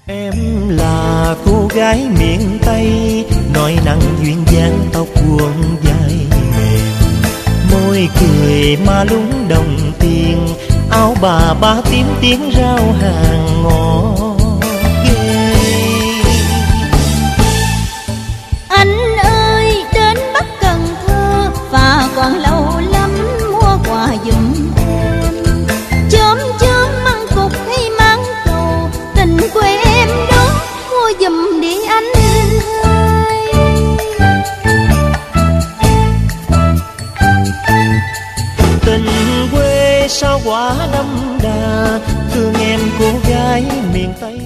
Em là cô gái miền Tây, nói năng duyên dáng, tóc buông dài mềm, môi cười mà lúng đồng tiền, áo bà ba tím tiếng rao hàng ngõ ghê. Anh ơi đến Bắc Cần Thơ và còn lâu lắm, mua quà giùm em chớm chớm măng cục hay măng cầu, tình quê em đó mua giùm đi anh ơi. Tình quê sao quá đậm đà, thương em cô gái miền Tây.